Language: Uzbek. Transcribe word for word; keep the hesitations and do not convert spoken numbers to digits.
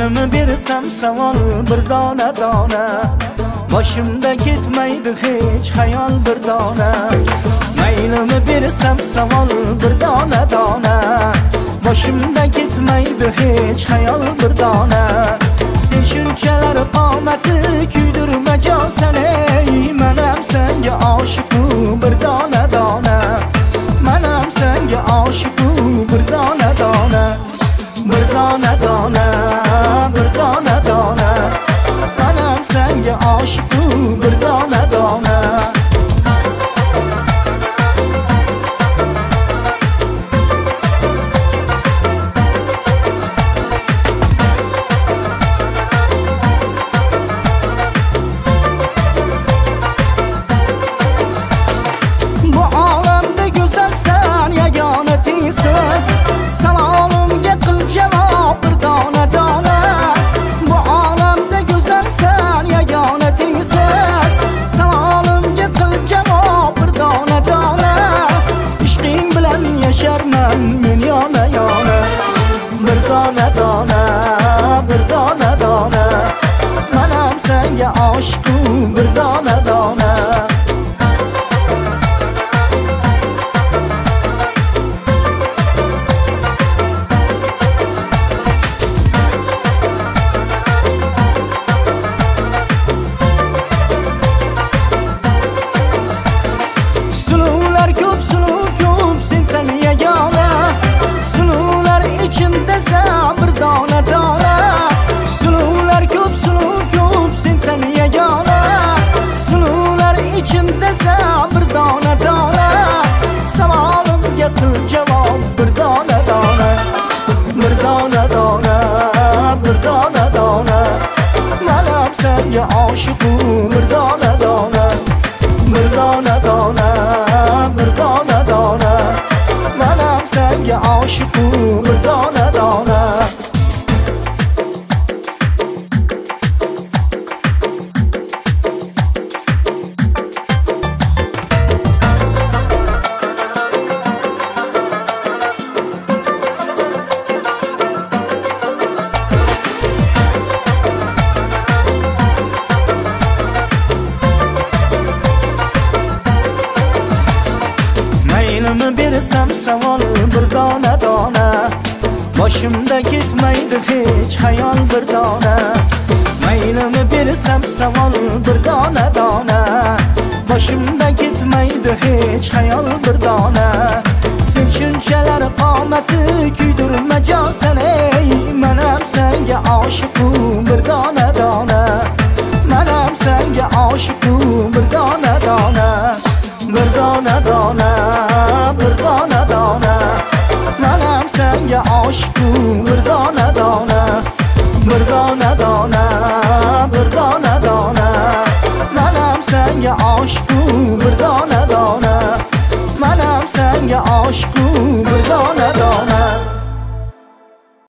Maylimi bersam savol bir dona dona, boshimda ketmaydi hech xayol bir dona. Maylimi bersam savol bir dona dona, boshimda ketmaydi hech xayol bir dona. Sen shunchalar qomati kuydirma jonsan ey, manam senga oshiqu bir dona dona, manam senga oshiqu bir dona dona, bir dona dona, bir dona dona, manam senga oshiqu bir dona dona. Salomimga qil javob bir dona dona, bu olamda go'zalsan yagona tengsiz. Salomimga qil javob bir dona dona, ishqing bilan yasharman men yona yona. Bir dona dona, bir dona dona, manam senga oshiqu bir dona dona. Bir dona dona, suluvlar ko'p, suluv ko'p, sensan yagona. Suluvlar ichindasa bir dona dona, savolimga qil javob bir dona dona. Bir dona dona, bir dona dona, manam senga oshiqu bir dona dona. Bir dona dona, bir dona dona, manam senga oshiqu bir dona dona. Maylimi bersam savol bir dona dona, boshimda ketmaydi hech xayol bir dona. Maylimi bersam savol bir dona dona, boshimda ketmaydi hech xayol bir dona. Sen shunchalar qomati kuydirma jonsan ey, manam senga oshiqu bir dona dona, manam senga oshiqu bir dona dona. Bir dona dona, bir dona dona, manam senga oshiqu bir